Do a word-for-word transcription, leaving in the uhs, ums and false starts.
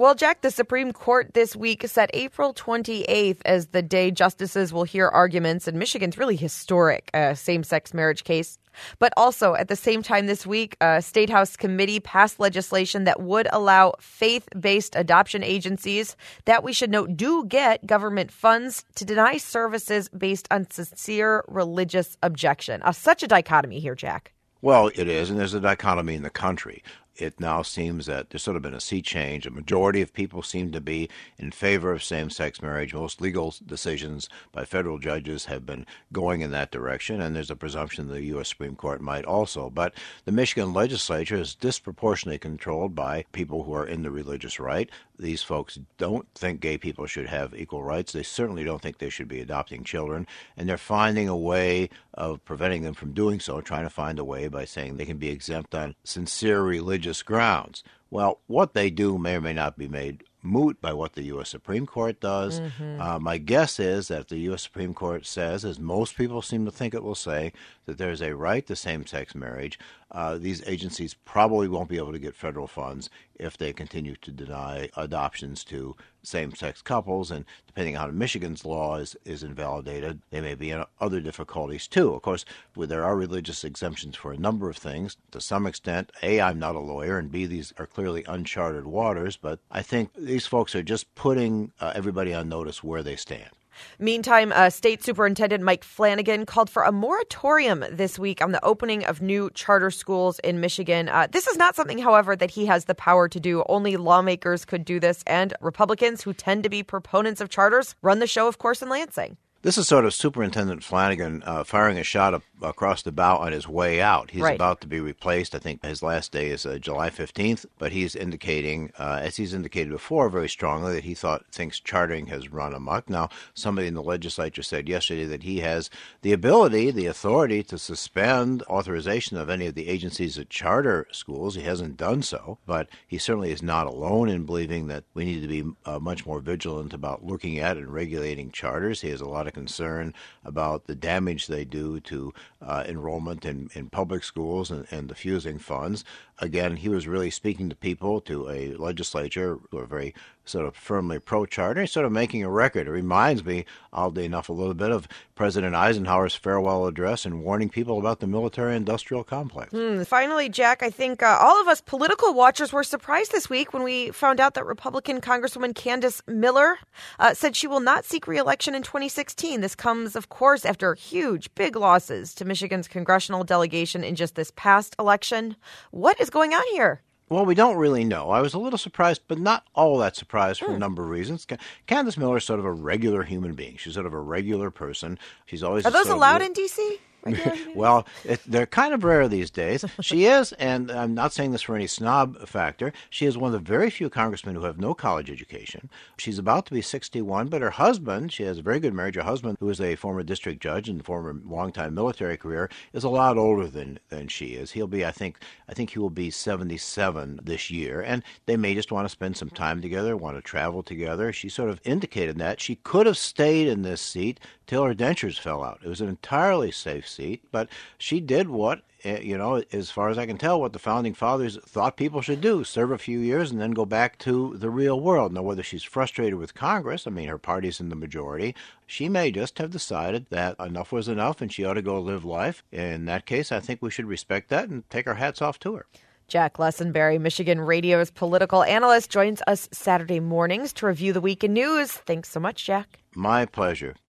Well, Jack, the Supreme Court this week set April twenty-eighth as the day justices will hear arguments in Michigan's really historic uh, same-sex marriage case. But also, at the same time this week, a State House committee passed legislation that would allow faith-based adoption agencies that, we should note, do get government funds to deny services based on sincere religious objection. Uh, such a dichotomy here, Jack. Well, it is, and there's a dichotomy in the country. It now seems that there's sort of been a sea change. A majority of people seem to be in favor of same-sex marriage. Most legal decisions by federal judges have been going in that direction, and there's a presumption the U S Supreme Court might also. But the Michigan legislature is disproportionately controlled by people who are in the religious right. These folks don't think gay people should have equal rights. They certainly don't think they should be adopting children, and they're finding a way of preventing them from doing so, trying to find a way by saying they can be exempt on sincere religious grounds. Well, what they do may or may not be made moot by what the U S Supreme Court does. Mm-hmm. Uh, my guess is that the U S Supreme Court says, as most people seem to think it will say, that there's a right to same-sex marriage. Uh, these agencies probably won't be able to get federal funds if they continue to deny adoptions to same-sex couples. And depending on how Michigan's law is, is invalidated, they may be in other difficulties too. Of course, there are religious exemptions for a number of things. To some extent, A, I'm not a lawyer, and B, these are clearly uncharted waters. But I think these folks are just putting uh, everybody on notice where they stand. Meantime, uh, State Superintendent Mike Flanagan called for a moratorium this week on the opening of new charter schools in Michigan. Uh, this is not something, however, that he has the power to do. Only lawmakers could do this, and Republicans, who tend to be proponents of charters, run the show, of course, in Lansing. This is sort of Superintendent Flanagan uh, firing a shot up across the bow on his way out. He's right. about to be replaced. I think his last day is uh, July fifteenth, but he's indicating, uh, as he's indicated before very strongly, that he thought thinks chartering has run amok. Now, somebody in the legislature said yesterday that he has the ability, the authority to suspend authorization of any of the agencies that charter schools. He hasn't done so, but he certainly is not alone in believing that we need to be uh, much more vigilant about looking at and regulating charters. He has a lot of concern about the damage they do to uh, enrollment in, in public schools and, and diffusing funds. Again, he was really speaking to people, to a legislature who are very sort of firmly pro-charter. He's sort of making a record. It reminds me, oddly enough, a little bit of President Eisenhower's farewell address and warning people about the military-industrial complex. Mm, finally, Jack, I think uh, all of us political watchers were surprised this week when we found out that Republican Congresswoman Candace Miller uh, said she will not seek re-election in twenty sixteen. This comes, of course, after huge, big losses to Michigan's congressional delegation in just this past election. What is going on here? Well, we don't really know. I was a little surprised, but not all that surprised for mm. a number of reasons. Candace Miller is sort of a regular human being. She's sort of a regular person. She's always Are those allowed of, in D C? Well, it, they're kind of rare these days. She is, and I'm not saying this for any snob factor, she is one of the very few congressmen who have no college education. She's about to be sixty-one, but her husband, she has a very good marriage. Her husband, who is a former district judge and former longtime military career, is a lot older than, than she is. He'll be, I think, I think he will be seventy-seven this year, and they may just want to spend some time together, want to travel together. She sort of indicated that. She could have stayed in this seat till her dentures fell out. It was an entirely safe seat, but she did what, you know, as far as I can tell, what the Founding Fathers thought people should do, serve a few years and then go back to the real world. Now, whether she's frustrated with Congress, I mean, her party's in the majority, she may just have decided that enough was enough and she ought to go live life. In that case, I think we should respect that and take our hats off to her. Jack Lessenberry, Michigan Radio's political analyst, joins us Saturday mornings to review the week in news. Thanks so much, Jack. My pleasure.